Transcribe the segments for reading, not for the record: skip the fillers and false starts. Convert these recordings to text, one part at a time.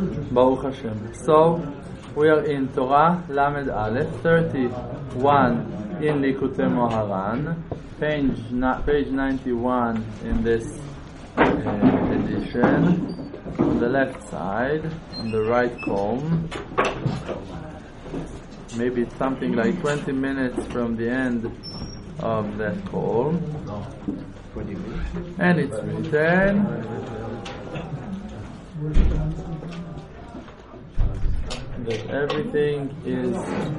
Baruch Hashem. So, we are in Torah Lamed Aleph 31 in Likutei Moharan, page 91 in this edition, on the left side, on the right column. Maybe it's something like 20 minutes from the end of that column. And it's written that everything is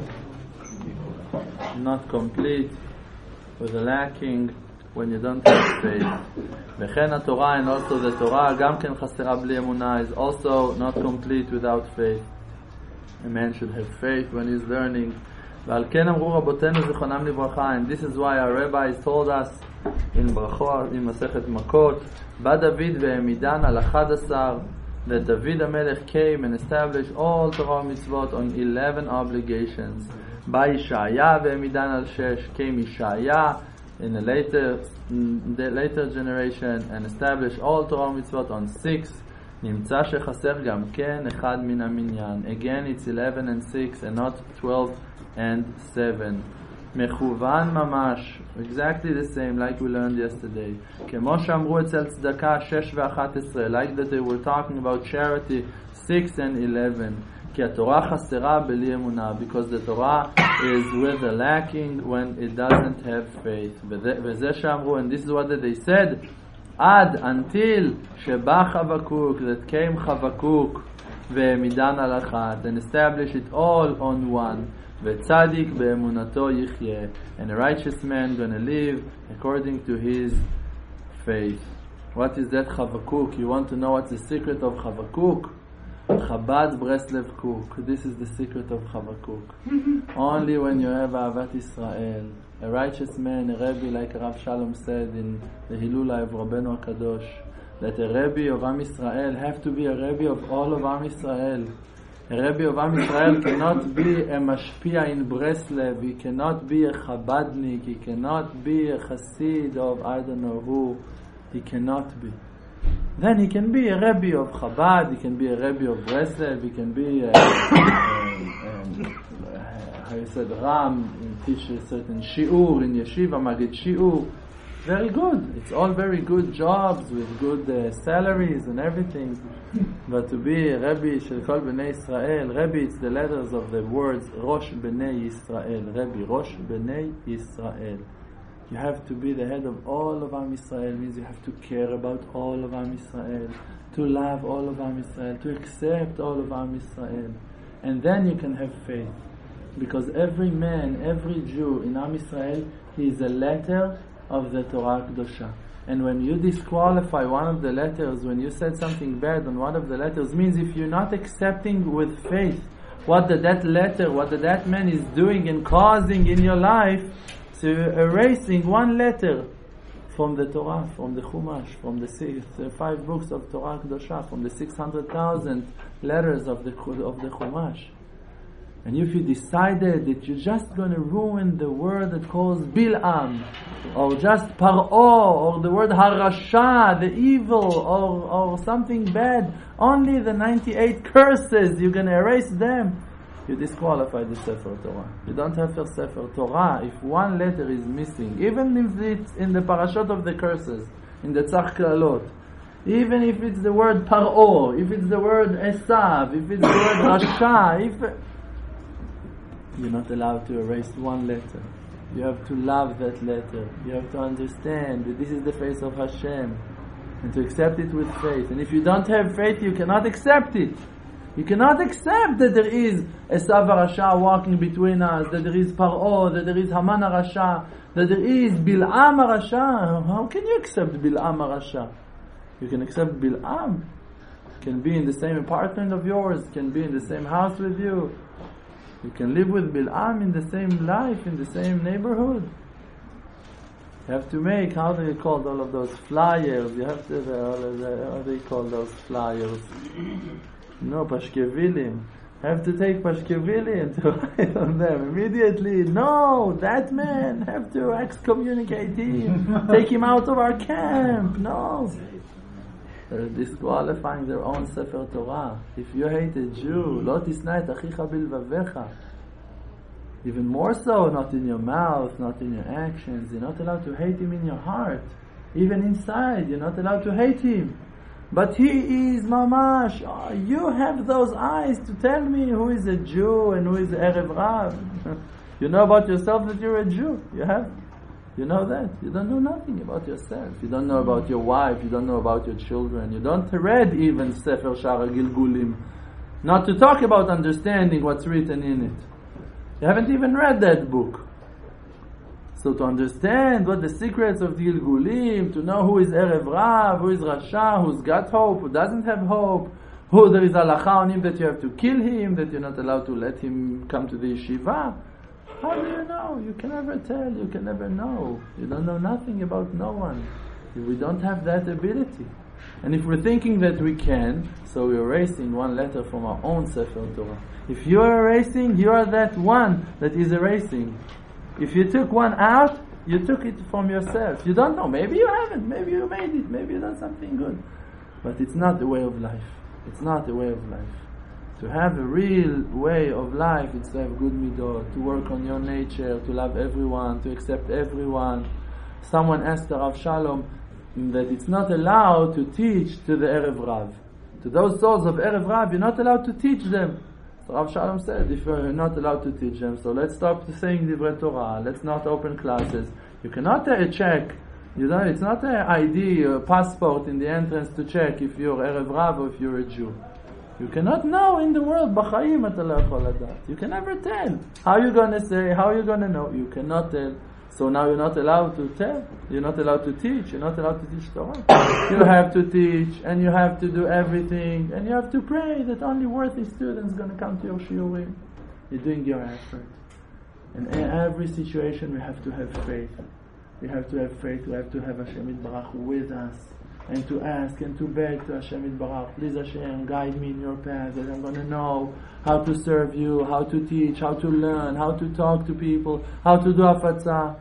not complete with a lacking when you don't have faith. וכן התורה, and also the Torah, גם כן חסרה בלי אמונה, is also not complete without faith. A man should have faith when he's learning. ועל כן אמרו רבותינו זיכרונם לברכה, and this is why our rabbis told us in ברכות, in מסכת מכות, בא דוד והעמידן על 11, that David HaMelech came and established all Torah mitzvot on 11 obligations. בא ישעיה והעמידן על 6, came Yeshaya in the later generation and established all Torah mitzvot on 6. נמצא שחסר גם כן אחד מן המניין. Again it's 11 and 6 and not 12 and 7. מכוון ממש, exactly the same like we learned yesterday. כמו שאמרו אצל צדקה 6 ו-11, like that they were talking about charity 6 and 11. כי התורה חסרה בלי אמונה, because the Torah is with a lacking when it doesn't have faith. וזה שאמרו, and this is what they said, עד, until שבא חבקוק, that came חבקוק והעמידן על אחת, and established it all on one. וצדיק באמונתו יחיה, and a righteous man gonna live according to his faith. What is that Chavakuk? You want to know what's the secret of Chavakuk? Chabad's Breslev Kuk. This is the secret of Chavakuk. Only when you have Ahavat Israel, a righteous man, a Rebbe, like Rav Shalom said in the Hilula of Rabbeinu HaKadosh, that a Rebbe of Am Israel have to be a Rebbe of all of Am Israel. A Rebbe of Am Israel cannot be a Mashpia in Breslev, he cannot be a Chabadnik, he cannot be a Chassid of I don't know who, he cannot be. Then he can be a Rebbe of Chabad, he can be a Rebbe of Breslev, he can be how you said, Ram, teach a certain Shi'ur in Yeshiva, Magid Shi'ur. Very good. It's all very good jobs with good salaries and everything. But to be a Rebbe Shel Kol Bnei Israel, Rebbe, it's the letters of the words Rosh Bnei Yisrael. Rebbe, Rosh Bnei Yisrael. You have to be the head of all of Am Yisrael, means you have to care about all of Am Yisrael, to love all of Am Yisrael, to accept all of Am Yisrael. And then you can have faith. Because every man, every Jew in Am Yisrael, he is a letter of the Torah Kedosha. And when you disqualify one of the letters, when you said something bad on one of the letters, means if you're not accepting with faith what that letter, what that man is doing and causing in your life, so you're erasing one letter from the Torah, from the Chumash, from the 5 books of Torah Kedosha, from the 600,000 letters of the Chumash. And if you decided that you're just going to ruin the word that calls Bil'am, or just Par'o, or the word Harasha, the evil, or something bad, only the 98 curses, you're going to erase them, you disqualify the Sefer Torah. You don't have a Sefer Torah if one letter is missing, even if it's in the parashot of the curses, in the Tzach Klalot, even if it's the word Par'o, if it's the word Esav, if it's the word Rasha, you're not allowed to erase one letter. You have to love that letter. You have to understand that this is the face of Hashem, and to accept it with faith. And if you don't have faith, you cannot accept it. You cannot accept that there is Esav HaRasha walking between us, that there is Par'o, that there is Haman HaRasha, that there is Bil'am HaRasha. How can you accept Bil'am HaRasha? You can accept Bil'am. Can be in the same apartment of yours, can be in the same house with you. You can live with Bil'am in the same life, in the same neighborhood. You have to make, how do you call all of those flyers? You have to, how do you call those flyers? No, Pashkevilim. You have to take Pashkevilim to write on them immediately. No, that man, have to excommunicate him. Take him out of our camp. No. They're disqualifying their own Sefer Torah. If you hate a Jew, lo tisna et achicha bilvavecha. Even more so, not in your mouth, not in your actions. You're not allowed to hate him in your heart. Even inside, you're not allowed to hate him. But he is mamash. Oh, you have those eyes to tell me who is a Jew and who is Erev Rav. You know about yourself that you're a Jew. You know that. You don't know nothing about yourself. You don't know about your wife. You don't know about your children. You don't read even Sefer Shara Gilgulim. Not to talk about understanding what's written in it. You haven't even read that book. So to understand what the secrets of the Gilgulim, to know who is Erev Rav, who is Rasha, who's got hope, who doesn't have hope, who there is halacha on him that you have to kill him, that you're not allowed to let him come to the yeshiva. How do you know? You can never tell, you can never know. You don't know nothing about no one. We don't have that ability. And if we're thinking that we can, so we're erasing one letter from our own Sefer Torah. If you are erasing, you are that one that is erasing. If you took one out, you took it from yourself. You don't know. Maybe you haven't. Maybe you made it. Maybe you done something good. But it's not the way of life. It's not the way of life. To have a real way of life, it's to have good midot, to work on your nature, to love everyone, to accept everyone. Someone asked the Rav Shalom that it's not allowed to teach to the Erev Rav. To those souls of Erev Rav, you're not allowed to teach them. So Rav Shalom said, if you're not allowed to teach them, so let's stop saying Divrei Torah, let's not open classes. You cannot check, it's not an ID or passport in the entrance to check if you're Erev Rav or if you're a Jew. You cannot know in the world, B'chaim אתה לא יכול לדעת. You can never tell. How are you going to say, how are you going to know? You cannot tell. So now you're not allowed to tell, you're not allowed to teach, you're not allowed to teach Torah. You have to teach, and you have to do everything, and you have to pray that only worthy students are going to come to your shiurim. You're doing your effort. And in every situation we have to have faith. We have to have faith, we have to have Hashem Yitbarach with us, and to ask and to beg to Hashem Yitbarach, please Hashem, guide me in your path, that I'm going to know how to serve you, how to teach, how to learn, how to talk to people, how to do afatzah.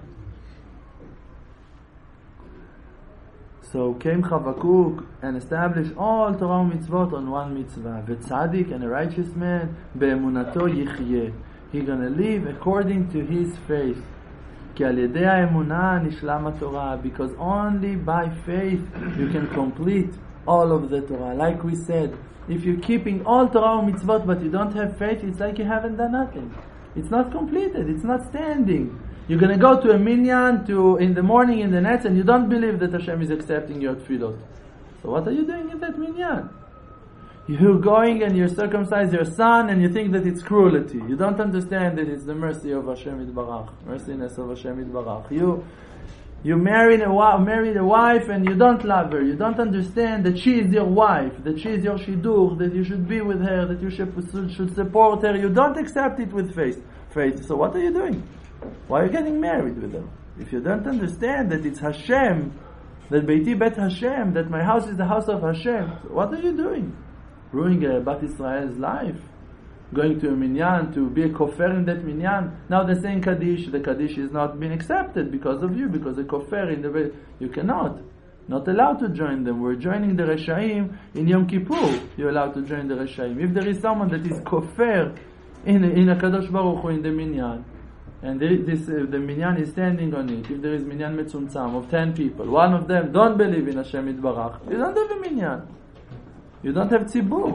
So came Chavakuk and established all Torah and mitzvot on one mitzvah. V'tzadik, and a righteous man, be'emunato yichyeh. He's going to live according to his faith. Ki al yedei ha'emunah nishlam haTorah. Because only by faith you can complete all of the Torah. Like we said, if you're keeping all Torah and mitzvot but you don't have faith, it's like you haven't done nothing. It's not completed, it's not standing. You're going to go to a minyan in the morning in the nets and you don't believe that Hashem is accepting your tefillot. So what are you doing in that minyan? You're going and you circumcise your son and you think that it's cruelty. You don't understand that it's the mercy of Hashem Yitbarach, merciness of Hashem Yitbarach. You married a wife and you don't love her. You don't understand that she is your wife, that she is your shidduch, that you should be with her, that you should support her. You don't accept it with faith. So what are you doing? Why are you getting married with her? If you don't understand that it's Hashem, that Beiti Bet Hashem, that my house is the house of Hashem, what are you doing? Ruining Bat Israel's life? Going to a minyan to be a kofer in that minyan? Now they're saying Kaddish. The Kaddish is not being accepted because of you, because the kofer in the way you cannot. Not allowed to join them. We're joining the Reshaim in Yom Kippur. You're allowed to join the Reshaim. If there is someone that is kofer in a Kadosh Baruch Hu in the minyan, and the minyan is standing on it, if there is minyan metzumtzam of 10 people, one of them don't believe in Hashem Yitbarach, you don't have a minyan. You don't have tzibur.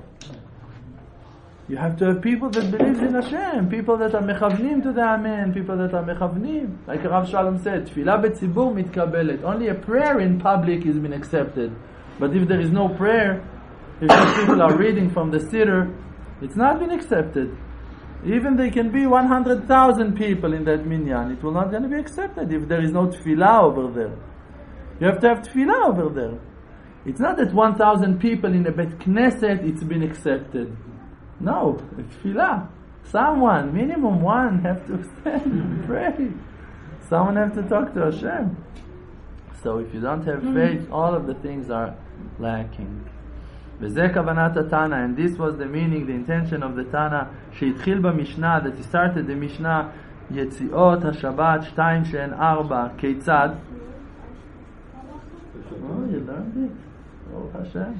You have to have people that believe in Hashem, people that are mechavnim to the Amen, people that are mechavnim. Like Rav Shalom said, tefillah betzibur mitkabelet. Only a prayer in public is been accepted. But if there is no prayer, if those people are reading from the siddur, it's not been accepted. Even there can be 100,000 people in that minyan, it will not going to be accepted if there is no tefillah over there. You have to have tefillah over there. It's not that 1,000 people in a Bet Knesset, it's been accepted. No, it's tefillah. Someone, minimum one, have to stand and pray. Someone have to talk to Hashem. So if you don't have faith, all of the things are lacking. וזה כוונת התנא, and this was the meaning, the intention of the Tana, שהתחיל במשנה, that he started the Mishnah, יציאות השבת 2 שהן 4, כיצד? Oh, you learned it? ברוך השם.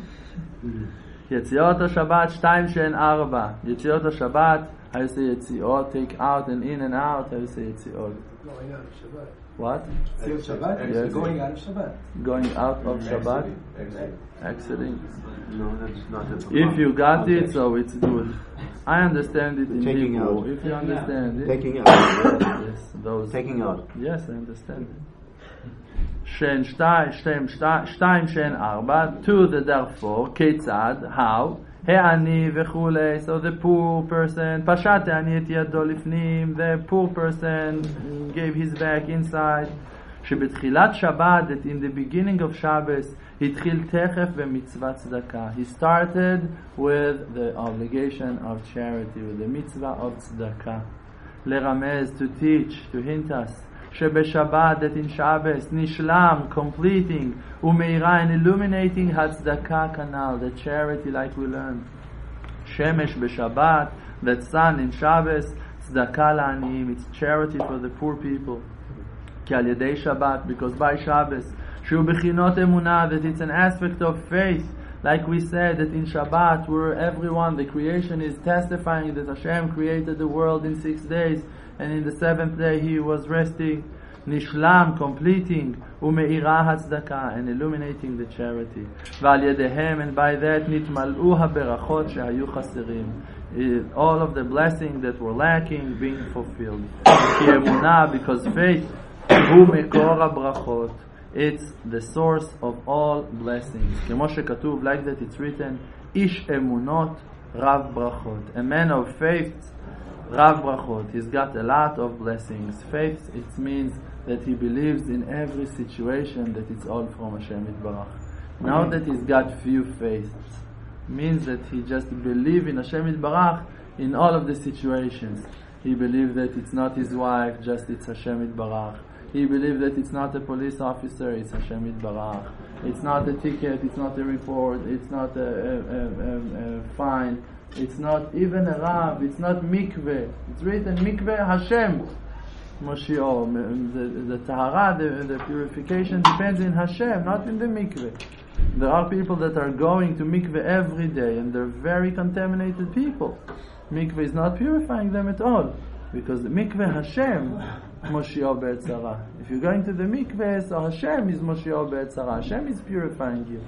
יציאות השבת 2 שהן 4. יציאות השבת, how you say יציאות, take out and in and out, how you say יציאות? Going out of Shabbat. What? Yetziot Shabbat? Yes. Going out of Shabbat. Going out of Shabbat? Exiting. No, that's not it. If you got it, so it's good. I understand it in Taking Hebrew. out. If you understand it. Taking out. Yes, those. Taking out. Yes, I understand it. Shen 2 shen 4 to the therefore ketzad how העני וכולי, so the poor person פשט העני את ידו לפנים, the poor person gave his back inside, שבתחילת שבת, that in the beginning of Shabbos התחיל תכף במצוות צדקה. He started with the obligation of charity, with the mitzvah of tzedakah. לרמז, to teach, to hint us שבשבת, that in Shabbos, נשלם, completing, ומאירה, and illuminating, הצדקה כנ"ל, the charity like we learned. שמש בשבת, that sun in Shabbos, צדקה לעניים, it's charity for the poor people. כי על ידי שבת, because by Shabbos, שהוא בחינות אמונה, that it's an aspect of faith, like we said, that in Shabbat, where everyone, the creation is testifying that Hashem created the world in 6 days, and in the 7th day he was resting. Nishlam, completing, umeira hatzedakah, and illuminating the charity. V'al yedehem, and by that nitmal'u haberachot shehayu chasirim. All of the blessings that were lacking being fulfilled. Ki emunah, because faith, hu mekor habrachot. It's the source of all blessings. כמו שכתוב, like that it's written, ish emunot rav brachot. A man of faith, rav brachot. He's got a lot of blessings. Faith, it means that he believes in every situation that it's all from Hashem Yitbarach. Now that he's got few faith, means that he just believes in Hashem Yitbarach in all of the situations. He believes that it's not his wife, just it's Hashem Yitbarach. He believes that it's not a police officer, it's Hashem Yitbarach. It's not a ticket, it's not a report, it's not a fine, it's not even a Rav, it's not mikveh. It's written mikveh Hashem. Moshiach, the tahara, the purification depends in Hashem, not in the mikveh. There are people that are going to mikveh every day and they're very contaminated people. Mikveh is not purifying them at all, because the mikveh Hashem, Moshiach be'etzara. If you're going to the mikveh, so Hashem is Moshiach be'etzara. Hashem is purifying you.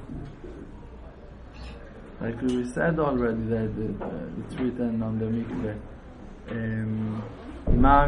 Like we said already that it's written on the mikveh. מה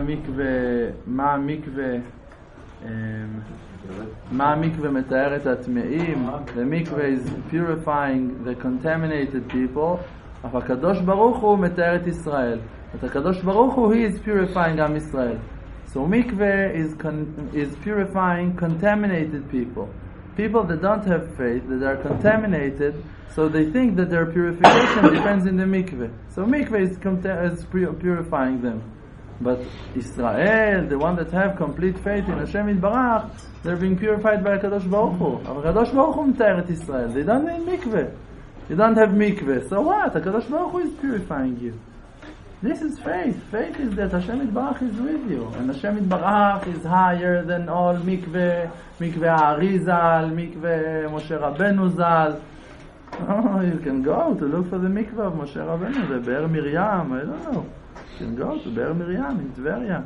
המקווה מתאר את הטמאים. The mikveh is purifying the contaminated people, אבל הקדוש ברוך הוא מתאר את ישראל. את הקדוש ברוך הוא, he is purifying עם ישראל. So mikveh is purifying contaminated people. People that don't have faith, that are contaminated, so they think that their purification depends in the mikveh. So mikveh is purifying them. But Israel, the one that have complete faith in Hashem Yitbarach, they're being purified by HaKadosh Baruch Hu. HaKadosh Baruch Hu מתאר את Israel. They don't need mikveh. You don't have mikveh. So what? HaKadosh Baruch Hu is purifying you. This is faith. Faith is that Hashem Yitbarach is with you. And Hashem Yitbarach is higher than all mikveh. Mikveh Arizal, mikveh Moshe Rabbeinu Zal. Oh, you can go to look for the mikveh of Moshe Rabbeinu, the Be'er Miriam, I don't know. You can go to Be'er Miriam in Tveria.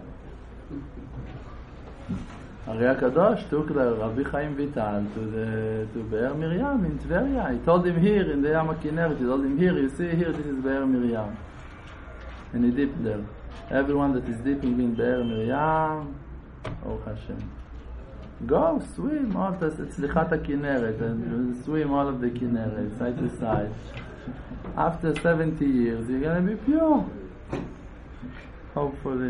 Ari HaKadosh took the Rabbi Chaim Vital to Be'er Miriam in Tveria. He told him here in the Yam HaKinneret, he told him here, you see here, this is Be'er Miriam. And he dipped there. Everyone that is dipping in Be'er Miriam, oh Hashem. Go swim all the Tzlichat HaKinneret and swim all of the Kinneret side to side. After 70 years, you're going to be pure. Hopefully.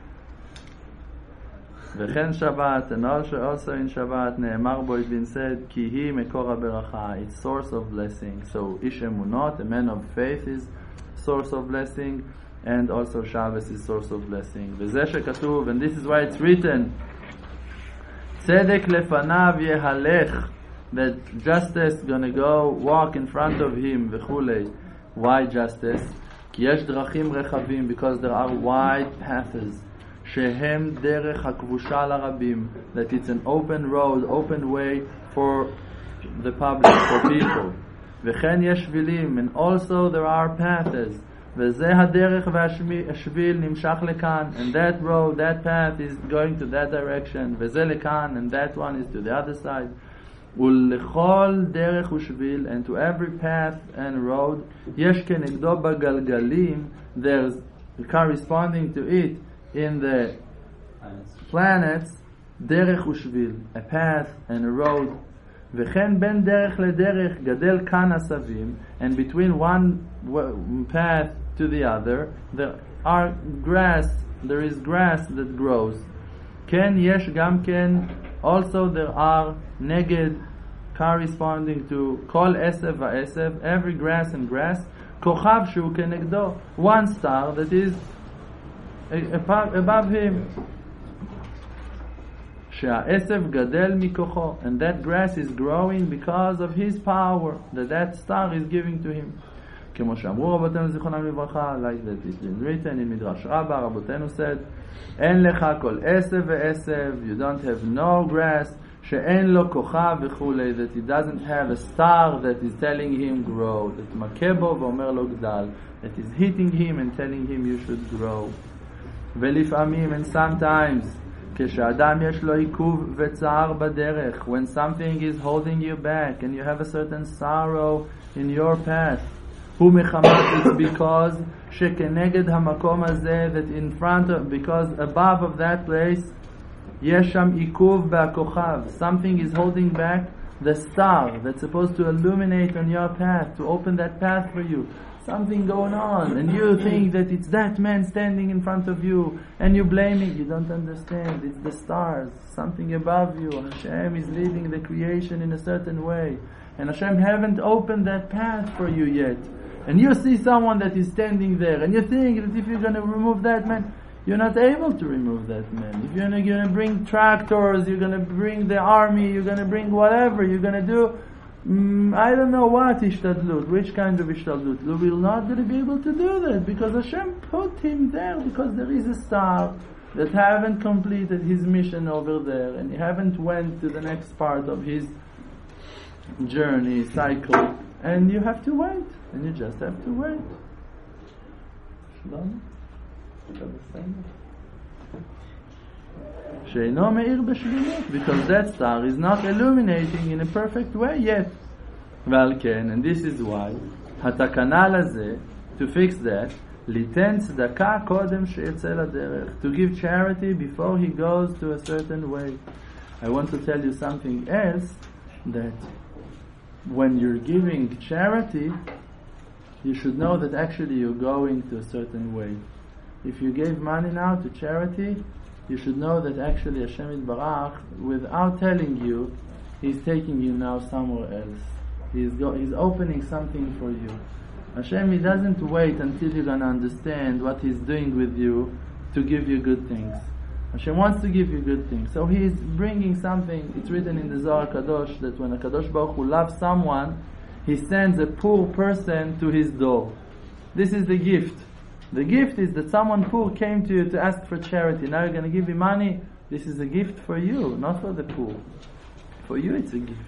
וכן שבת, and also in Shabbat, נאמר בו, it's been said, כי היא מקור הברכה, it's source of blessing. So איש אמונות, a man of faith, is source of blessing, and also Shabbos is source of blessing. וזה שכתוב, and this is why it's written, צדק לפניו יהלך, that justice gonna go walk in front of him, וכולי. Why justice? כי יש דרכים רחבים, because there are wide paths, שהם דרך הכבושה לרבים, that it's an open road, open way for the public, for people. וכן יש שבילים, and also there are paths. וזה הדרך והשביל נמשך לכאן, and that road, that path is going to that direction, וזה לכאן, and that one is to the other side. ולכל דרך ושביל, and to every path and road, יש כנגדו בגלגלים, there's corresponding to it in the planets, דרך ושביל, a path and a road. וכן בין דרך לדרך גדל כאן עשבים, and between one path to the other there is grass that grows. כן יש גם כן, also there are נגד corresponding to כל עשב ועשב, every grass and grass, כוכב שהוא כנגדו, one star that is above him. שהעשב גדל מכוחו, and that grass is growing because of his power that star is giving to him. כמו שאמרו רבותינו זיכרונם לברכה, like that it is written in מדרש רבה, רבותינו said, אין לך כל עשב ועשב, you don't have no grass, שאין לו כוכב וכולי, that he doesn't have a star that is telling him grow, that מכה בו ואומר לו גדל, that is hitting him and telling him you should grow. ולפעמים, and sometimes, כשאדם יש לו עיכוב וצער בדרך, when something is holding you back and you have a certain sorrow in your path, הוא מחמת, it's because שכנגד המקום הזה, that in front of, because above of that place, יש שם עיכוב בכוכב, something is holding back the star that's supposed to illuminate on your path, to open that path for you. Something going on, and you think that it's that man standing in front of you, and you blame it. You don't understand. It's the stars, something above you. Hashem is leading the creation in a certain way, and Hashem haven't opened that path for you yet. And you see someone that is standing there, and you think that if you're going to remove that man, you're not able to remove that man. If you're going to bring tractors, you're going to bring the army, you're going to bring whatever, you're going to do I don't know what ishtadlut, which kind of ishtadlut. You will not going to be able to do that because Hashem put him there because there is a star that haven't completed his mission over there and he haven't went to the next part of his journey, cycle, and you have to wait, and you just have to wait. Shalom. שאינו מאיר בשבילות, because that star is not illuminating in a perfect way yet. ועל כן, and this is why, התקנה לזה, to fix that, ליתן צדקה קודם שיצא לדרך, to give charity before he goes to a certain way. I want to tell you something else, that when you're giving charity, you should know that actually you're going to a certain way. If you gave money now to charity, you should know that actually Hashem Yitbarach, without telling you, He's taking you now somewhere else. He's opening something for you. Hashem, He doesn't wait until you're going to understand what He's doing with you to give you good things. Hashem wants to give you good things. So He is bringing something. It's written in the Zohar Kadosh that when a Kadosh Baruch Hu loves someone, He sends a poor person to his door. This is the gift. The gift is that someone poor came to you to ask for charity. Now you're going to give him money. This is a gift for you, not for the poor. For you it's a gift.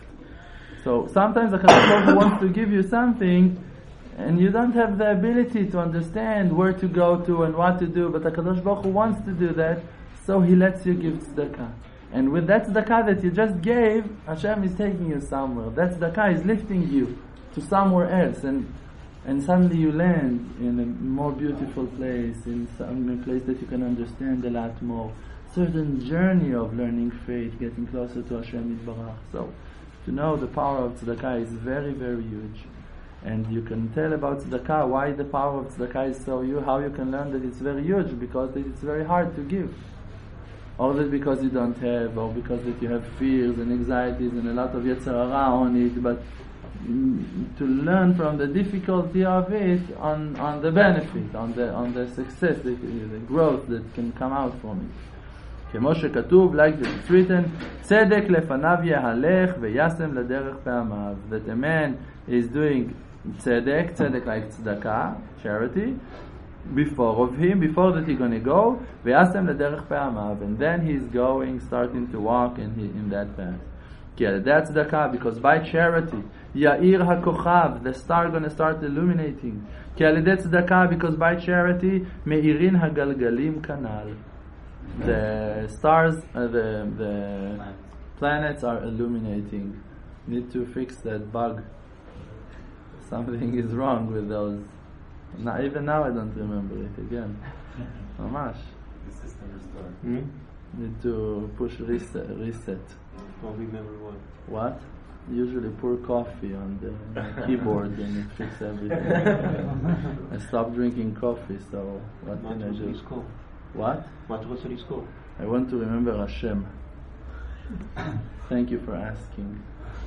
So sometimes the Kadosh Baruch Hu wants to give you something and you don't have the ability to understand where to go to and what to do, but the Kadosh Baruch Hu wants to do that, so He lets you give tzedakah. And with that tzedakah that you just gave, Hashem is taking you somewhere. That tzedakah is lifting you to somewhere else, and suddenly you land in a more beautiful place, in a place that you can understand a lot more. Certain journey of learning faith, getting closer to Hashem Yitbarach. So, to know the power of tzedakah is very, very huge. And you can tell about tzedakah, why the power of tzedakah is so huge, how you can learn that it's very huge, because it's very hard to give. Or that because you don't have, or because that you have fears and anxieties and a lot of yetzer hara on it, but to learn from the difficulty of it on the benefit, on the success, the growth that can come out from it. כמו שכתוב, like it's written, צדק לפניו יהלך וישם לדרך פעמיו. That a man is doing tzedek like tzedakah, charity, before that he's going to go, וישם לדרך פעמיו, and then he's going, starting to walk in that path. That's the because by charity, Ya'ir HaKochav, the star gonna start illuminating. That's the because by charity, Me'irin HaGalgalim Kanal. The stars, the planets are illuminating. Need to fix that bug. Something is wrong with those. Even now I don't remember it again. Mamash. The system restored. Need to push reset. Don't remember what. What? Usually pour coffee on the keyboard and it fixes everything. I stopped drinking coffee, so what can I do? What? I want to remember Hashem. Thank you for asking.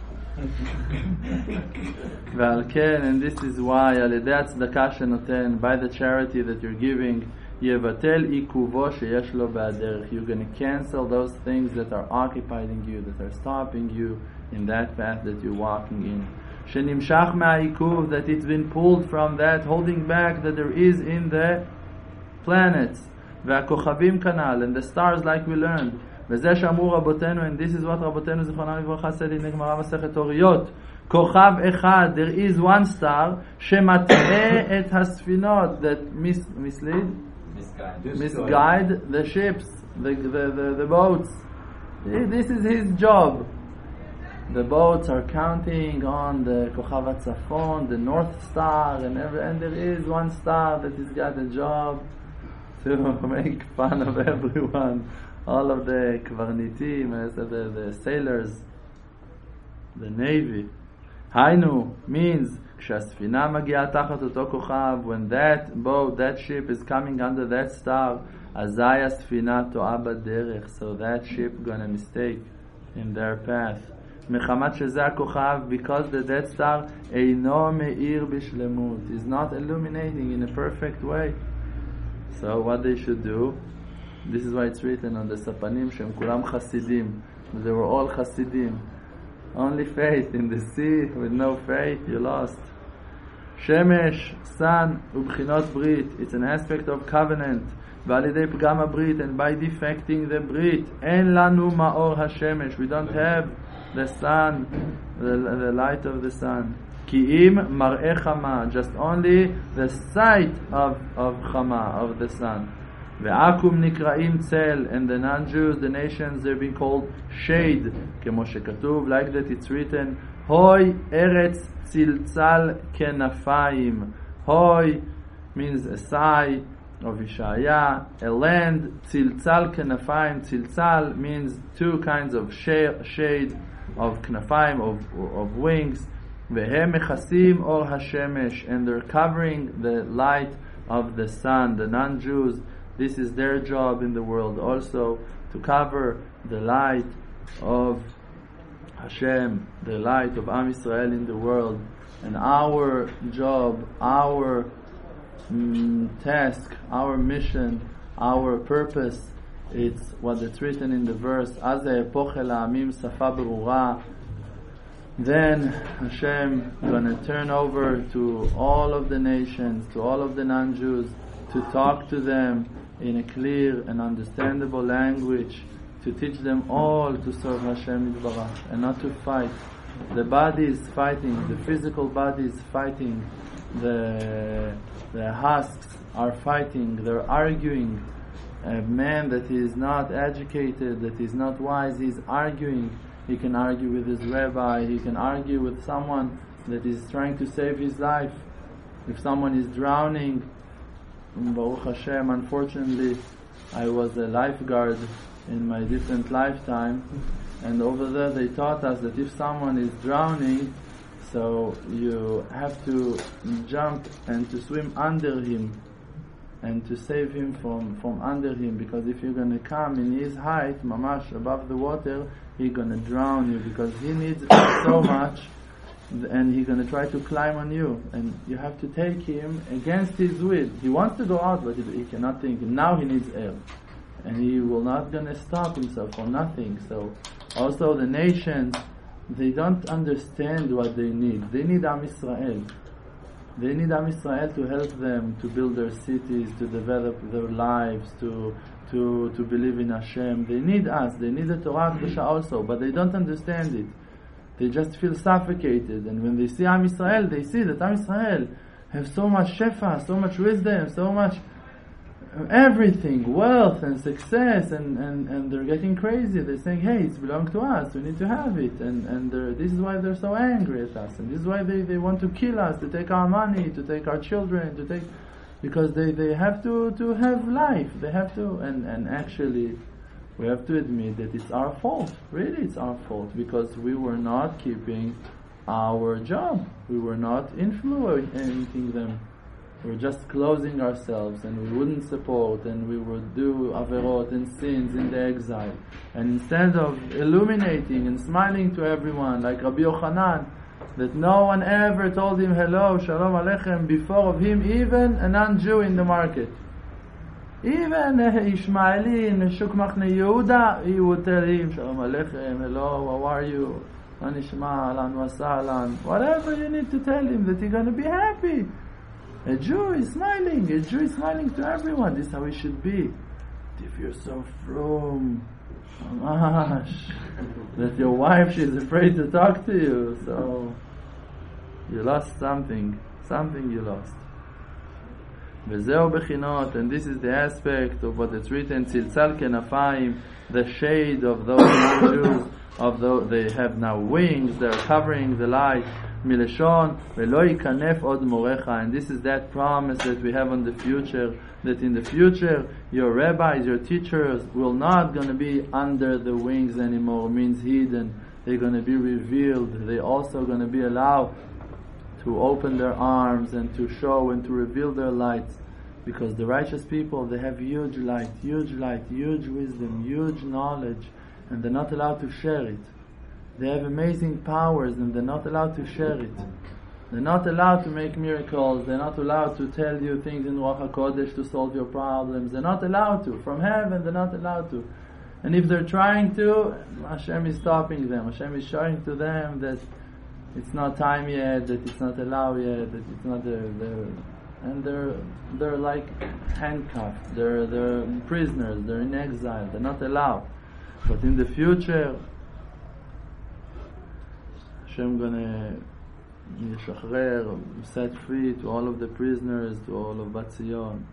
And this is why by the charity that you're giving, you're going to cancel those things that are occupying you, that are stopping you in that path that you're walking in. That it's been pulled from that holding back that there is in the planets. And the stars, like we learned. וזה שאמרו רבותינו, and this is what רבותינו זיכרונם לברכה said in גמרא מסכת אוריות, כוכב אחד, there is one star שמטעה את הספינות, that misguide the ships, the boats. This is his job. The boats are counting on the כוכב הצפון, the North Star, and there is one star that has got a job to make fun of everyone. All of the kvarnitim, the sailors, the navy. Hainu means כשהספינה מגיעה תחת אותו כוכב, when that boat, that ship is coming under that star, אזי הספינה טועה בדרך, so that ship gonna mistake in their path. מחמת שזה הכוכב, because that star אינו מאיר בשלמות, is not illuminating in a perfect way. So what they should do, this is why it's written on the Sapanim, Shem Kulam Chasidim. They were all Chasidim. Only faith in the sea, with no faith, you lost. Shemesh, sun, ubchinot brit. It's an aspect of covenant. Validei pgam brit, and by defecting the brit, en lanu ma'or hashemesh. We don't have the sun, the light of the sun. Ki'im mar'eh chama, just only the sight of chama, of the sun. Ve'akum nikra'im tzel, and the non-Jews, the nations, they're being called shade. Kemo shekatuv, like that it's written, Hoi eretz tziltzal kenafayim. Hoi means a sigh of Ishaya, a land, tziltzal kenafayim. Tziltzal means two kinds of shade, of knafayim, of wings. Ve'hem mechasim or hashemesh, and they're covering the light of the sun. The non-Jews, this is their job in the world also, to cover the light of Hashem, the light of Am Yisrael in the world. And our job, our task, our mission, our purpose, it's what it's written in the verse, Azeh epochel ha'amim safa berura. Then Hashem gonna turn over to all of the nations, to all of the non-Jews, to talk to them in a clear and understandable language, to teach them all to serve Hashem Yitbarach and not to fight. The body is fighting, the physical body is fighting, the husks are fighting, they're arguing. A man that is not educated, that is not wise, he's arguing. He can argue with his rabbi, he can argue with someone that is trying to save his life. If someone is drowning, Baruch Hashem, unfortunately, I was a lifeguard in my different lifetime, and over there they taught us that if someone is drowning, so you have to jump and to swim under him and to save him from under him, because if you're going to come in his height, mamash, above the water, he's going to drown you, because he needs so much, and he's going to try to climb on you, and you have to take him against his will. He wants to go out, but he cannot think. Now he needs air, and he will not going to stop himself for nothing. So also the nations, they don't understand what they need. They need Am Yisrael. They need Am Yisrael to help them to build their cities, to develop their lives, to believe in Hashem. They need us. They need the Torah Kedusha also, but they don't understand it. They just feel suffocated. And when they see Am Yisrael, they see that Am Yisrael have so much shefa, so much wisdom, so much everything, wealth and success, and they're getting crazy. They're saying, hey, it's belong to us, we need to have it, and this is why they're so angry at us, and this is why they want to kill us, to take our money, to take our children, to take, because they have to have life, they have to, and actually we have to admit that it's our fault, really it's our fault, because we were not keeping our job, we were not influencing them. We're just closing ourselves, and we wouldn't support, and we would do averot and sins in the exile. And instead of illuminating and smiling to everyone, like Rabbi Yochanan, that no one ever told him hello, shalom aleichem, before of him, even a non-Jew in the market. Even Ishmaeli in Shuk Machne Yehuda, he would tell him, shalom aleichem, hello, how are you? Anishma, alan wasalan, whatever you need to tell him, that you're going to be happy. A Jew is smiling to everyone. This is how it should be. If you're so from, that your wife, she's afraid to talk to you, so you lost something you lost. Vezeu bechinot, and this is the aspect of what it's written, tziltzal kenafayim, the shade of those non-Jews, they have now wings, they're covering the light. Mileshon velo yikanef od morecha, and this is that promise that we have on the future, that in the future your rabbis, your teachers will not going to be under the wings anymore, means hidden. They're going to be revealed. They're also going to be allowed to open their arms and to show and to reveal their lights, because the righteous people, they have huge light, huge wisdom, huge knowledge, and they're not allowed to share it. They have amazing powers, and they're not allowed to share it. They're not allowed to make miracles. They're not allowed to tell you things in Ruach HaKodesh to solve your problems. They're not allowed to. From heaven, they're not allowed to. And if they're trying to, Hashem is stopping them. Hashem is showing to them that it's not time yet, that it's not allowed yet, that it's not and they're like handcuffed. They're prisoners. They're in exile. They're not allowed. But in the future, Hashem gonna yishachrer, set free to all of the prisoners, to all of Bat Zion,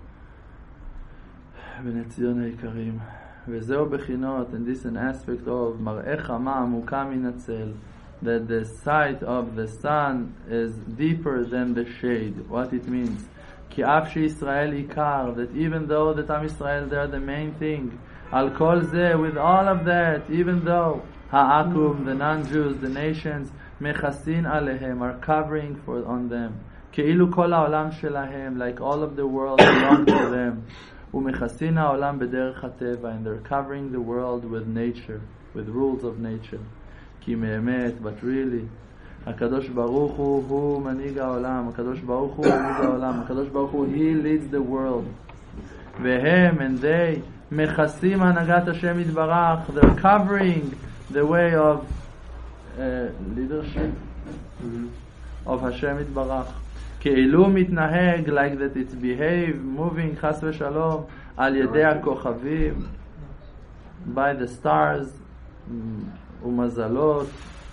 Bnei Zion Haikarim. Vezeu bechinot, and this is an aspect of mar'eh chama amuka min hatzel, that the sight of the sun is deeper than the shade. What it means? Ki af sheYisrael ikar, that even though the Am Yisrael, they are the main thing, al kol zeh, with all of that, even though ha'akum, the non-Jews, the nations, mechasin alehem, are covering on them, keilu kol ha'olam shelahem, like all of the world belongs to them, umechasin ha'olam bederech hateva, and they're covering the world with nature, with rules of nature. Ki me'emet, but really, HaKadosh Baruch Hu manig ha'olam, HaKadosh Baruch Hu manig ha'olam, HaKadosh Baruch Hu, He leads the world. Vehem, and they, mechasim hanagat Hashem yitbarach, they're covering the way of leadership of Hashem yitbarach. Ke'ilu mitnaheg, like that it's behave, moving, chas v'shalom, al yedei ha'kochavim, by the stars, umazalot,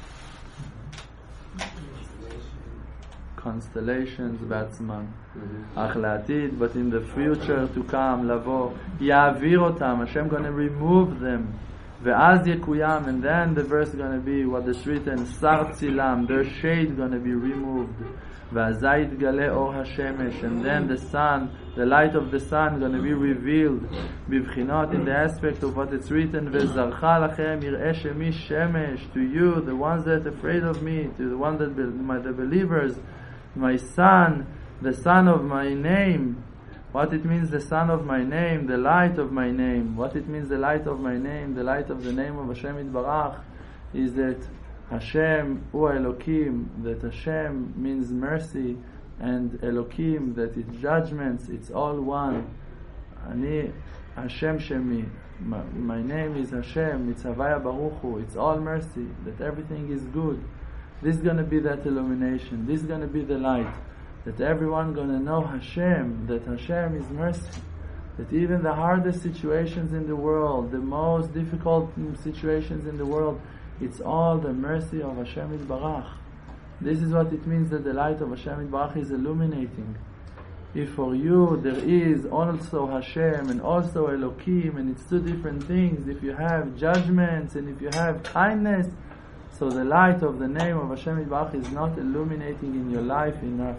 constellations בעצמם. אך לעתיד, but in the future to come, לבוא, יעביר אותם, Hashem going to remove them, ואז יקוים, and then the verse is going to be what is written, שר צילם, their shade going to be removed, ואזי יתגלה אור השמש, and then the sun, the light of the sun going to be revealed, בבחינות, in the aspect of what is written, וזרחה לכם יראה שמי שמש, to you, the ones that are afraid of me, to the ones that the believers, my son, the son of my name. What it means, the son of my name, the light of my name. What it means, the light of my name, the light of the name of Hashem Yitbarach, is that Hashem Hu Elokim, that Hashem means mercy, and Elokim, that it's judgments, it's all one. Ani Hashem Shemi, my name is Hashem, it's Havaya Baruch Hu, it's all mercy, that everything is good. This is going to be that illumination, this is going to be the light, that everyone going to know Hashem, that Hashem is mercy, that even the hardest situations in the world, the most difficult situations in the world, It's all the mercy of Hashem Yitbarach. This is what it means that the light of Hashem Yitbarach is illuminating. If for you there is also Hashem and also Elokim, and it's two different things, if you have judgments and if you have kindness, so the light of the name of Hashem Yitbarach is not illuminating in your life enough.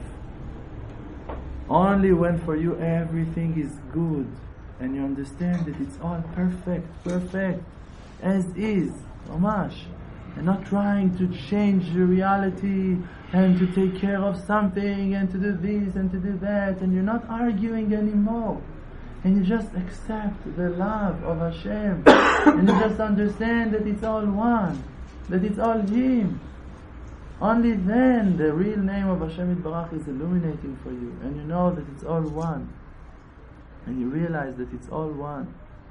Only when for you everything is good and you understand that it's all perfect, as is, mamash, and not trying to change the reality and to take care of something and to do this and to do that, and you're not arguing anymore, and you just accept the love of Hashem and you just understand that it's all one, that it's all Him. Only then the real name of Hashem Yitbarach is illuminating for you, and you know that it's all one, and you realize that it's all one.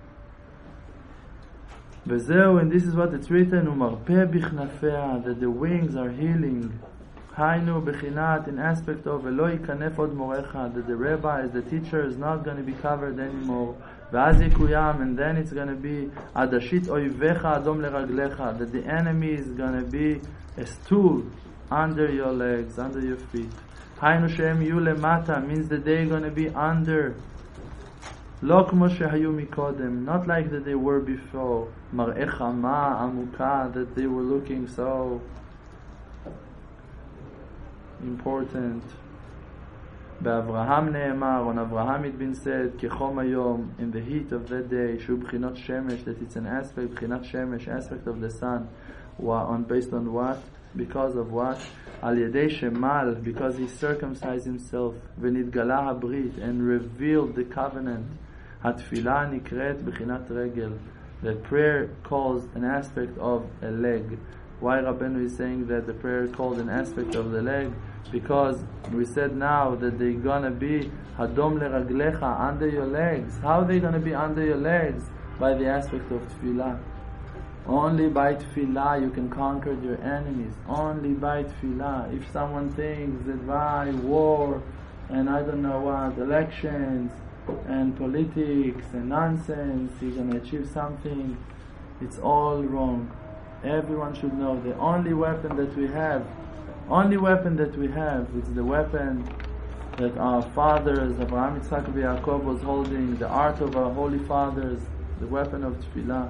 Vezeu, and this is what it's written, umarpeh bichnafea, that the wings are healing. Hainu bechinat, in aspect of Eloi kanef od morecha, that the rabbi, the teacher, is not going to be covered anymore. V'az yikuyam, and then it's going to be adashit oivecha adom leraglecha, that the enemy is going to be a stool under your legs, under your feet. Hainu shehem yu lemata, means that they're going to be under. Lo kmo shehayu mikodem, not like that they were before. Mar'eh chama amuka, that they were looking so important. Be'Avraham ne'emar, on Avraham it been said, kechom hayom, in the heat of that day, shu b'chinot shemesh, that it's an aspect, b'chinot shemesh, aspect of the sun. Based on what? Because of what? Al yedei shemal, because he circumcised himself, v'nidgala habrit, and revealed the covenant. Hatfilah nikret b'chinat regel, that prayer calls an aspect of a leg. Why Rabbeinu is saying that the prayer called an aspect of the leg? Because we said now that they're gonna be hadom leraglecha, under your legs. How are they gonna be under your legs? By the aspect of tefillah. Only by tefillah you can conquer your enemies. Only by tefillah. If someone thinks that by war and I don't know what, elections and politics and nonsense, you're gonna achieve something, it's all wrong. Everyone should know the only weapon that we have is the weapon that our fathers, Abraham, Yitzchak, and Yaakov, was holding, the art of our holy fathers, the weapon of tefillah.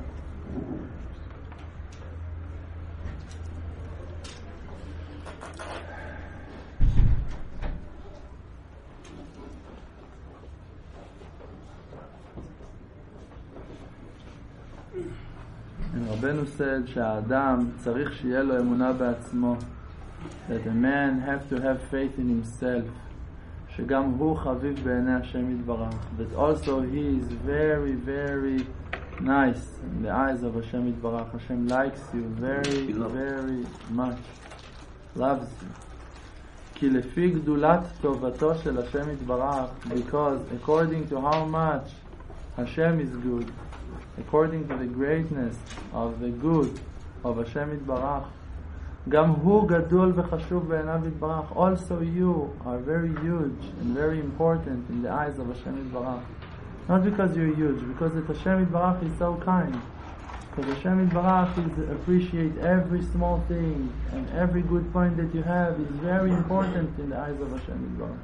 And Rabbeinu said שהאדם צריך שיהיה לו אמונה בעצמו, that a man have to have faith in himself, שגם הוא חביב בעיני השם יתברך, that also he is very very nice in the eyes of Hashem יתברך. Hashem likes you very very much, loves you. כי לפי גדולת טובתו של השם יתברך, because according to how much Hashem is good, according to the greatness of the good of Hashem Yitbarach, גם הוא גדול וחשוב בעיניו יתברך. Also you are very huge and very important in the eyes of Hashem Yitbarach. Not because you're huge, because that Hashem Yitbarach is so kind. Because Hashem Yitbarach is appreciate every small thing, and every good point that you have is very important in the eyes of Hashem Yitbarach.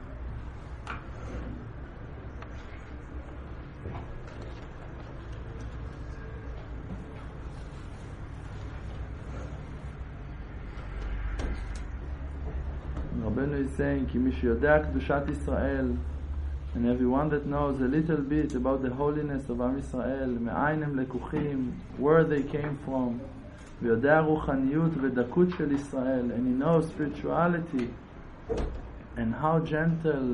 Rabbeinu is saying, כי מי שיודע קדושת ישראל, and everyone that knows a little bit about the holiness of Am Yisrael, מאין הם לקוחים, where they came from, ויודע רוחניות ודקות של ישראל, and he knows spirituality, and how gentle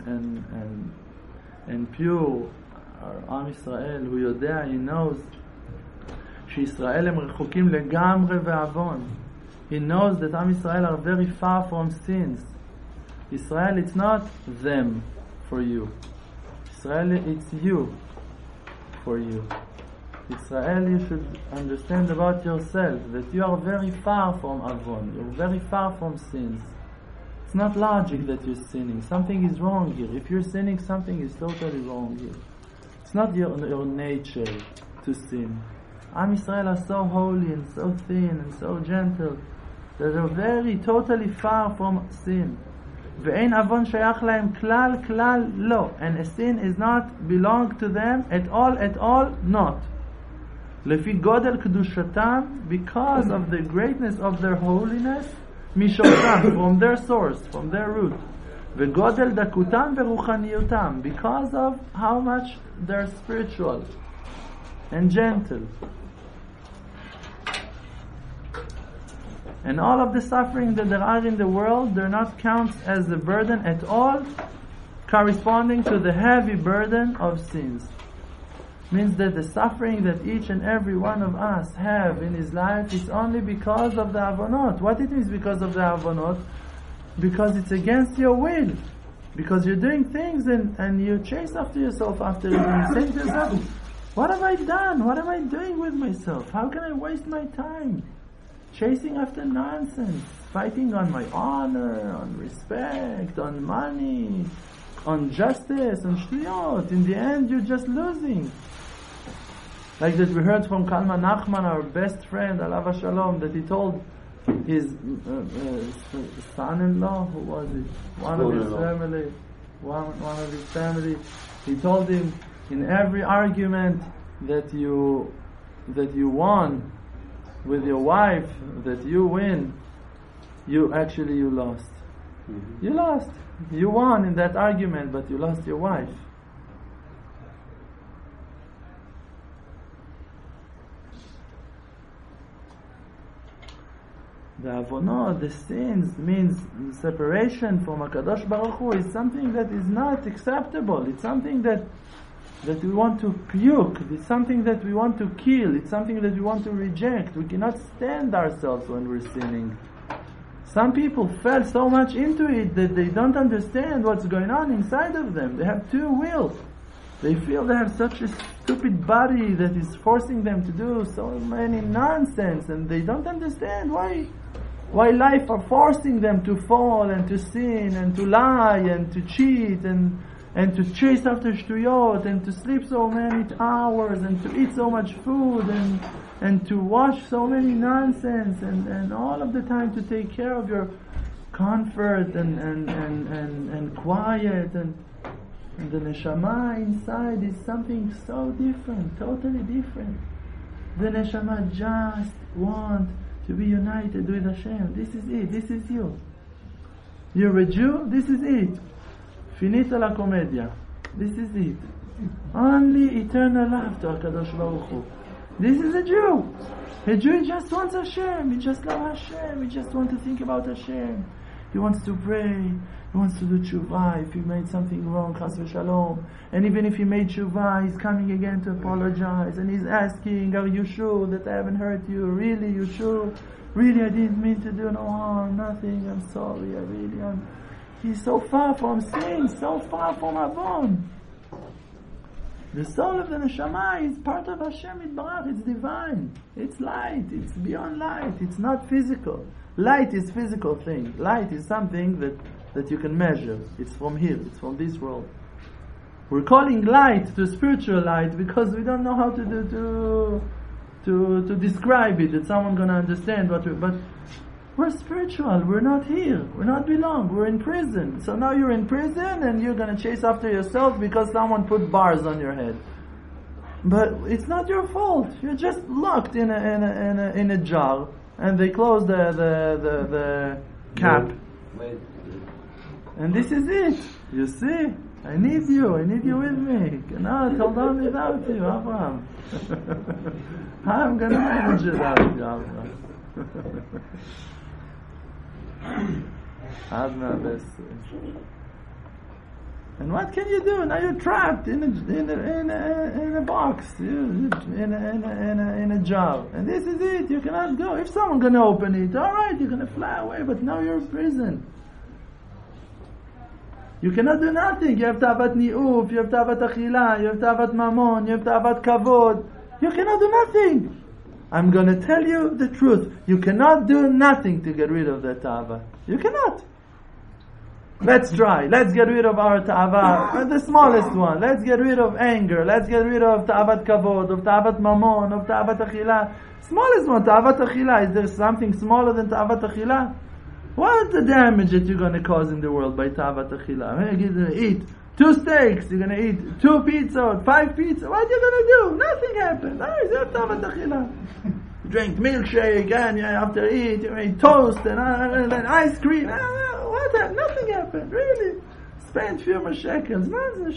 and pure are Am Yisrael, הוא יודע, he knows, שישראל הם רחוקים לגמרי ועוון. He knows that Am Yisrael are very far from sins. Israel, it's not them for you. Israel, it's you for you. Israel, you should understand about yourself that you are very far from Avon. You're very far from sins. It's not logic that you're sinning. Something is wrong here. If you're sinning, something is totally wrong here. It's not your nature to sin. Am Yisrael are so holy and so thin and so gentle that they're very, totally far from sin. ואין עוון שייך להם כלל, כלל לא. And a sin is not belong to them at all, not. לפי גודל קדושתם, because of the greatness of their holiness, משורשם, from their source, from their root. וגודל דקותם ורוחניותם, because of how much they're spiritual and gentle. And all of the suffering that there are in the world, they're not counted as a burden at all, corresponding to the heavy burden of sins. Means that the suffering that each and every one of us have in his life is only because of the avonot. What it is because of the avonot? Because it's against your will. Because you're doing things and you chase after yourself after it and you say to yourself, what have I done? What am I doing with myself? How can I waste my time? Chasing after nonsense, fighting on my honor, on respect, on money, on justice, on shtuyot. In the end, you're just losing. Like that we heard from Kalman Nachman, our best friend, Alav Shalom, that he told his son-in-law, who was it? One of his family, he told him, in every argument that you won with your wife, that you win, you lost. Mm-hmm. You lost. You won in that argument, but you lost your wife. The avonot, the sins, means separation from HaKadosh Baruch Hu is something that is not acceptable. It's something that we want to puke. It's something that we want to kill. It's something that we want to reject. We cannot stand ourselves when we're sinning. Some people fell so much into it that they don't understand what's going on inside of them. They have two wills. They feel they have such a stupid body that is forcing them to do so many nonsense, and they don't understand why life are forcing them to fall and to sin and to lie and to cheat and to chase after shtuyot and to sleep so many hours and to eat so much food and to watch so many nonsense and all of the time to take care of your comfort and quiet and the neshama inside is something so different, totally different. The neshama just want to be united with Hashem. This is it. This is you. You're a Jew. This is it. Finita la commedia. This is it. Only eternal love to HaKadosh Baruch Hu. This is a Jew. A Jew just wants Hashem. He just loves Hashem. He just wants to think about Hashem. He wants to pray. He wants to do tshuva if he made something wrong, chas v'shalom. And even if he made tshuva, he's coming again to apologize. And he's asking, are you sure that I haven't hurt you? Really, you sure? Really, I didn't mean to do no harm, nothing. I'm sorry, He's so far from sin, so far from avon. The soul of the neshama is part of Hashem Yitbarach. It's divine. It's light. It's beyond light. It's not physical. Light is physical thing. Light is something that you can measure. It's from here. It's from this world. We're calling light to spiritual light because we don't know how to describe it. That someone gonna understand what but we're spiritual. We're not here. We're not belong. We're in prison. So now you're in prison and you're gonna chase after yourself because someone put bars on your head. But it's not your fault. You're just locked in a jar, and they close the cap. Wait. And this is it. You see? I need you with me. Cannot hold on without you, Abraham. I'm gonna manage without you, Abraham. And what can you do? Now you're trapped in a box, in a jar. And this is it. You cannot go. If someone's gonna open it, all right, you're gonna fly away. But now you're in prison. You cannot do nothing. You have ta'avat ni'uf, you have ta'avat achila, you have ta'avat mamon, you have ta'avat kavod. You cannot do nothing. I'm going to tell you the truth. You cannot do nothing to get rid of that ta'avat. You cannot. Let's try. Let's get rid of our ta'ava, the smallest one. Let's get rid of anger. Let's get rid of ta'avat kavod, of ta'avat mamon, of ta'avat achila. Smallest one, ta'avat achila. Is there something smaller than ta'avat achila? What's the damage that you're going to cause in the world by ta'avat achila? You're going to eat 2 steaks, you're going to eat 2 pizzas, 5 pizzas. What are you going to do? Nothing happened. Is that ta'avat achila? Drink milkshake, and after eat, you eat toast and ice cream. What happened? Nothing happened. Really? Spend few more shekels.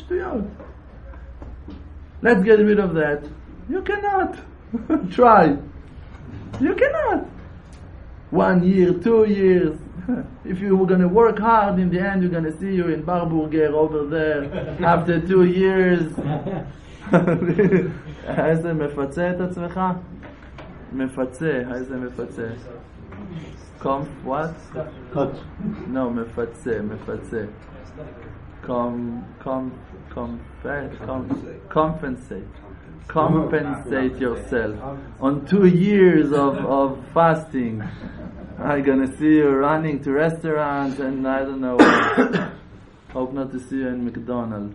Let's get rid of that. You cannot. Try. You cannot. 1 year, 2 years. If you were going to work hard, in the end you're going to see you in Barburger over there after 2 years. איזה מפצה את עצמך? מפצה, איזה מפצה? What? No, מפצה. Compensate yourself on 2 years of fasting. I'm gonna see you running to restaurants and I don't know. Hope not to see you in McDonald's.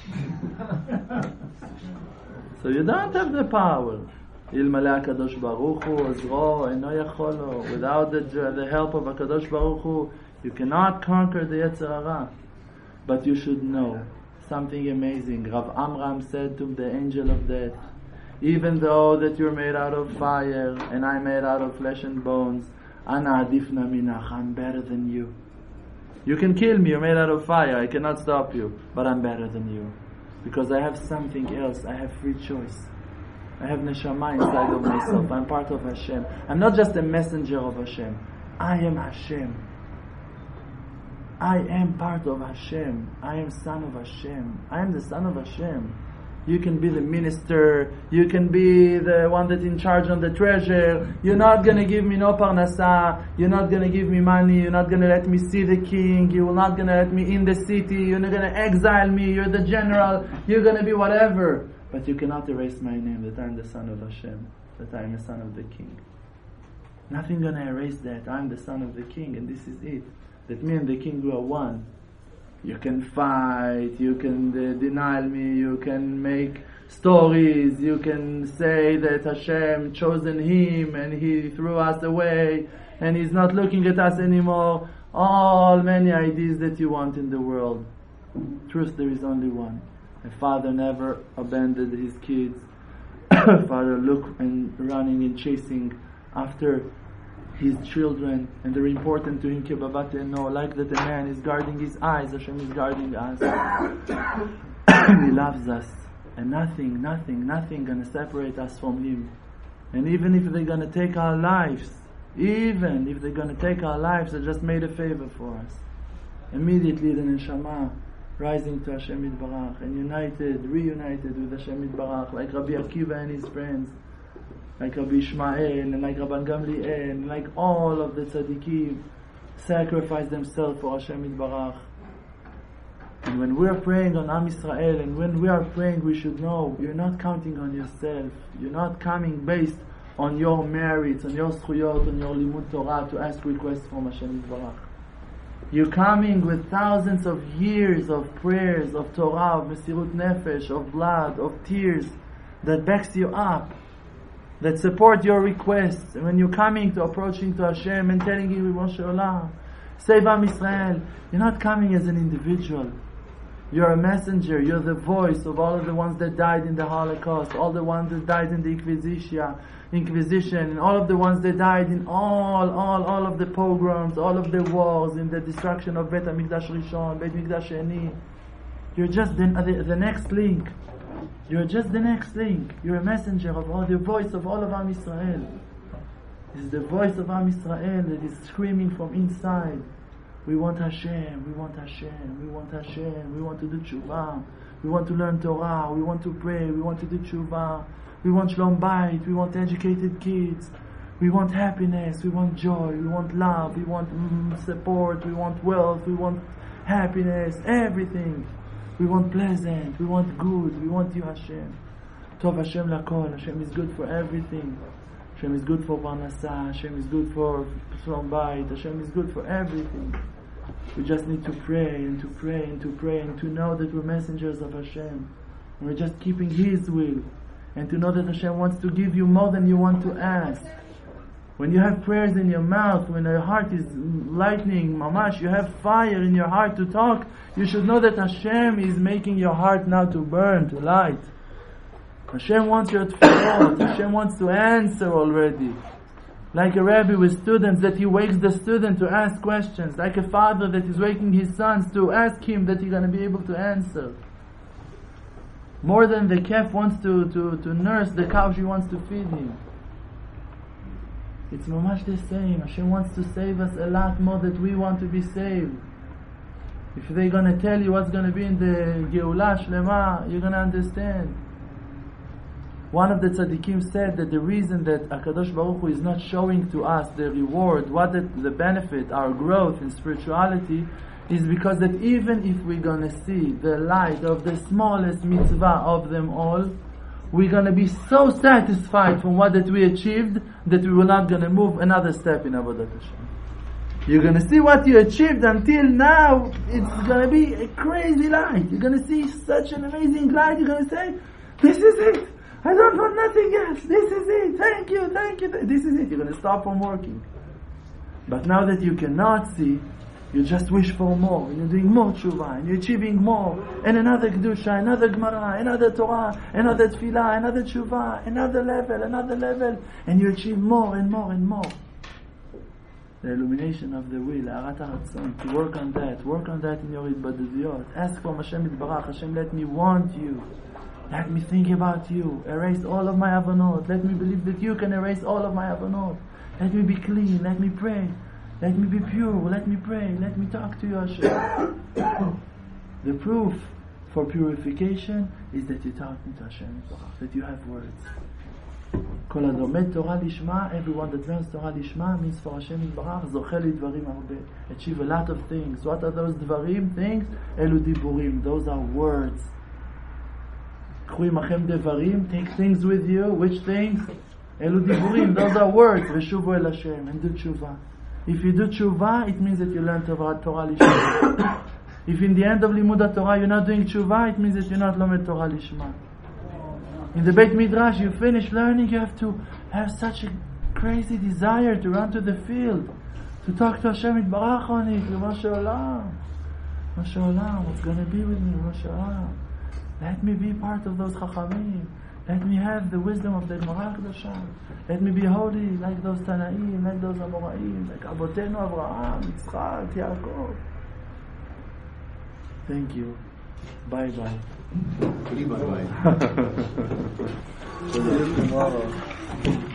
So you don't have the power. אלמלא הקדוש ברוך הוא עזרו אינו יכול לו. Without the help of הקדוש ברוך הוא, you cannot conquer the Yetzer Hara. But you should know something amazing. Rav Amram said to the angel of death, even though that you're made out of fire and I'm made out of flesh and bones, Ana adifna minach, I'm better than you. You can kill me, you're made out of fire, I cannot stop you, but I'm better than you. Because I have something else, I have free choice. I have neshama inside of myself, I'm part of Hashem. I'm not just a messenger of Hashem, I am Hashem. I am part of Hashem. I am son of Hashem. I am the son of Hashem. You can be the minister. You can be the one that's in charge on the treasure. You're not going to give me no parnasa. You're not going to give me money. You're not going to let me see the king. You're not going to let me in the city. You're not going to exile me. You're the general. You're going to be whatever. But you cannot erase my name, that I'm the son of Hashem, that I'm the son of the king. Nothing going to erase that. I'm the son of the king, and this is it. That me and the king we are one. You can fight, you can deny me, you can make stories, you can say that Hashem chosen him and he threw us away and he's not looking at us anymore. All many ideas that you want in the world. Truth, there is only one. A father never abandoned his kids. Father look and running and chasing after his children, and they're important to him. No, like that a man is guarding his eyes, Hashem is guarding us. He loves us, and nothing gonna separate us from him. And even if they're gonna take our lives, they just made a favor for us. Immediately the neshama rising to Hashem Yitbarach and reunited with Hashem Yitbarach, like Rabbi Akiva and his friends, like Rabbi Ishmael and like Rabban Gamliel and like all of the tzaddikim sacrifice themselves for Hashem Yitbarach. And when we are praying on Am Yisrael, and when we are praying, we should know you're not counting on yourself. You're not coming based on your merits, on your zchuyot, on your limud Torah to ask requests from Hashem Yitbarach. You're coming with thousands of years of prayers, of Torah, of Mesirut Nefesh, of blood, of tears that backs you up, that support your requests. And when you're coming to approaching to Hashem and telling Him, Moshe Olam, save Am Yisrael, you're not coming as an individual. You're a messenger. You're the voice of all of the ones that died in the Holocaust, all the ones that died in the Inquisition, and all of the ones that died in all of the pogroms, all of the wars, in the destruction of Bet HaMikdash Rishon, Bet HaMikdash Sheni. You're just the next link. You're just the next link. You're a messenger of all, the voice of all of Am Yisrael. This is the voice of Am Yisrael that is screaming from inside. We want Hashem, we want Hashem, we want Hashem, we want to do tshuva, we want to learn Torah, we want to pray, we want to do tshuva, we want shalom bayit, we want educated kids, we want happiness, we want joy, we want love, we want support, we want wealth, we want happiness, everything. We want pleasant, we want good, we want you Hashem. Tov Hashem lakol, Hashem is good for everything. Hashem is good for parnasa, Hashem is good for shalom bayit, Hashem is good for everything. We just need to pray and to pray and to pray and to know that we're messengers of Hashem. And we're just keeping His will. And to know that Hashem wants to give you more than you want to ask. When you have prayers in your mouth, when your heart is lightning, mamash, you have fire in your heart to talk, you should know that Hashem is making your heart now to burn, to light. Hashem wants your tefillot. Hashem wants to answer already. Like a rabbi with students, that he wakes the student to ask questions. Like a father that is waking his sons to ask him that he's going to be able to answer. More than the calf wants to nurse the cow, she wants to feed him. It's mamash the same. Hashem wants to save us a lot more than we want to be saved. If they're going to tell you what's going to be in the Geulah Shlema, you're going to understand. One of the tzaddikim said that the reason that HaKadosh Baruch Hu is not showing to us the reward, what the benefit, our growth in spirituality, is because that even if we're going to see the light of the smallest mitzvah of them all, we're going to be so satisfied from what that we achieved that we will not going to move another step in Avodat Hashem. You're going to see what you achieved until now. It's going to be a crazy light. You're going to see such an amazing light. You're going to say, this is it. I don't want nothing else. This is it. Thank you. This is it. You're going to stop from working. But now that you cannot see, you just wish for more. And you're doing more tshuva. And you're achieving more. And another kedusha, another gemara, another Torah, another tefillah, another tshuva, another level. And you achieve more and more and more. The illumination of the will, Arat HaRatzon, to work on that in your Hitbadudiyot. Ask from Hashem Yitbarach, Hashem, let me want you. Let me think about you. Erase all of my avonot. Let me believe that you can erase all of my avonot. Let me be clean. Let me pray. Let me be pure. Let me pray. Let me talk to you, Hashem. The proof for purification is that you talk to Hashem, that you have words. Kol hadomed Torah lishma, everyone that learns Torah lishma means for Hashem Yitbarach, zocheh lidvarim harbe, achieve a lot of things. What are those dvarim things? Elu diburim, those are words. K'chu imachem devarim, take things with you. Which things? Elu diburim, those are words. Veshuvu el Hashem, and do tshuva. If you do tshuva, it means that you learn Torah lishma. If in the end of limud Torah you're not doing tshuva, it means that you're not lomed Torah lishma. In the Beit Midrash, you finish learning, you have to have such a crazy desire to run to the field, to talk to Hashem Yitbarach on it. Moshe Olam, what's going to be with me? Moshe Olam, let me be part of those Chachamim. Let me have the wisdom of the Gemara Kedosha. Let me be holy like those Tanaim, like those Amoraim, like Avotenu Avraham, Yitzchak, Yaakov. Thank you. Bye. Bye.